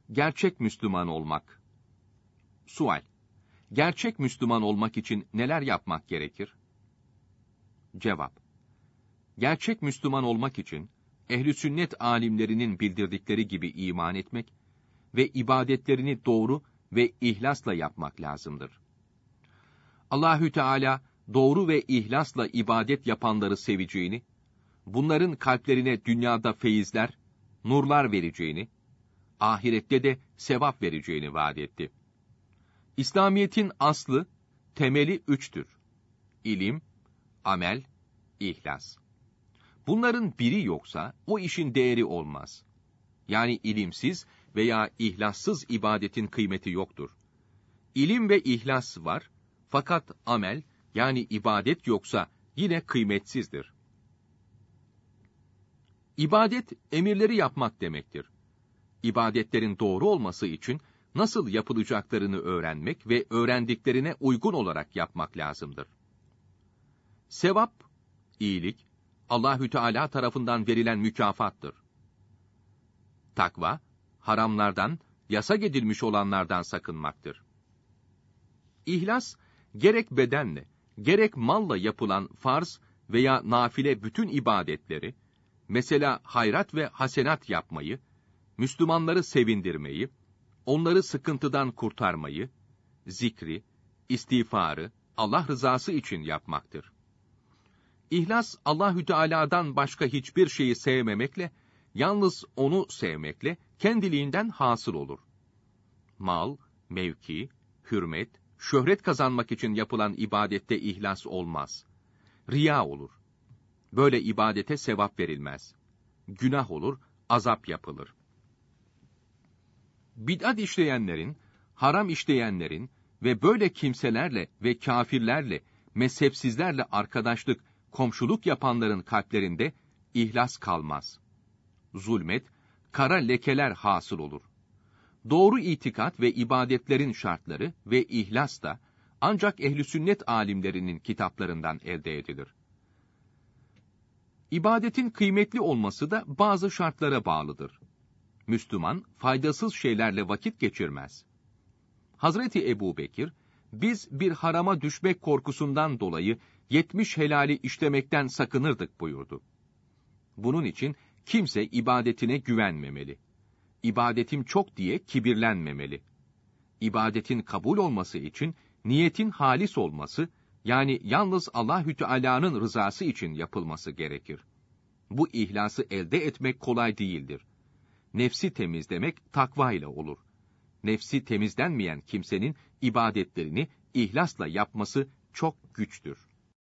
Gerçek Müslüman olmak. Sual: Gerçek Müslüman olmak için neler yapmak gerekir? Cevap: Gerçek Müslüman olmak için ehl-i sünnet alimlerinin bildirdikleri gibi iman etmek ve ibadetlerini doğru ve ihlasla yapmak lazımdır. Allahü Teala doğru ve ihlasla ibadet yapanları seveceğini, bunların kalplerine dünyada feyizler, nurlar vereceğini, ahirette de sevap vereceğini vaat etti. İslamiyet'in aslı, temeli 3'tür. İlim, amel, ihlas. Bunların biri yoksa o işin değeri olmaz. Yani ilimsiz veya ihlassız ibadetin kıymeti yoktur. İlim ve ihlas var, fakat amel yani ibadet yoksa yine kıymetsizdir. İbadet, emirleri yapmak demektir. İbadetlerin doğru olması için nasıl yapılacaklarını öğrenmek ve öğrendiklerine uygun olarak yapmak lazımdır. Sevap, iyilik, Allahü Teala tarafından verilen mükafattır. Takva, haramlardan, yasak edilmiş olanlardan sakınmaktır. İhlas, gerek bedenle, gerek malla yapılan farz veya nafile bütün ibadetleri, mesela hayrat ve hasenat yapmayı, Müslümanları sevindirmeyi, onları sıkıntıdan kurtarmayı, zikri, istiğfarı, Allah rızası için yapmaktır. İhlas, Allahü Teala'dan başka hiçbir şeyi sevmemekle, yalnız onu sevmekle kendiliğinden hasıl olur. Mal, mevki, hürmet, şöhret kazanmak için yapılan ibadette ihlas olmaz. Riya olur. Böyle ibadete sevap verilmez. Günah olur, azap yapılır. Bid'at işleyenlerin, haram işleyenlerin ve böyle kimselerle ve kâfirlerle, mezhepsizlerle arkadaşlık, komşuluk yapanların kalplerinde ihlas kalmaz. Zulmet, kara lekeler hasıl olur. Doğru itikat ve ibadetlerin şartları ve ihlas da ancak ehl-i sünnet alimlerinin kitaplarından elde edilir. İbadetin kıymetli olması da bazı şartlara bağlıdır. Müslüman, faydasız şeylerle vakit geçirmez. Hazreti Ebubekir, biz bir harama düşmek korkusundan dolayı 70 helali işlemekten sakınırdık buyurdu. Bunun için kimse ibadetine güvenmemeli. İbadetim çok diye kibirlenmemeli. İbadetin kabul olması için niyetin halis olması, yani yalnız Allahü Teala'nın rızası için yapılması gerekir. Bu ihlası elde etmek kolay değildir. Nefsi temizlemek takva ile olur. Nefsi temizlenmeyen kimsenin ibadetlerini ihlasla yapması çok güçtür.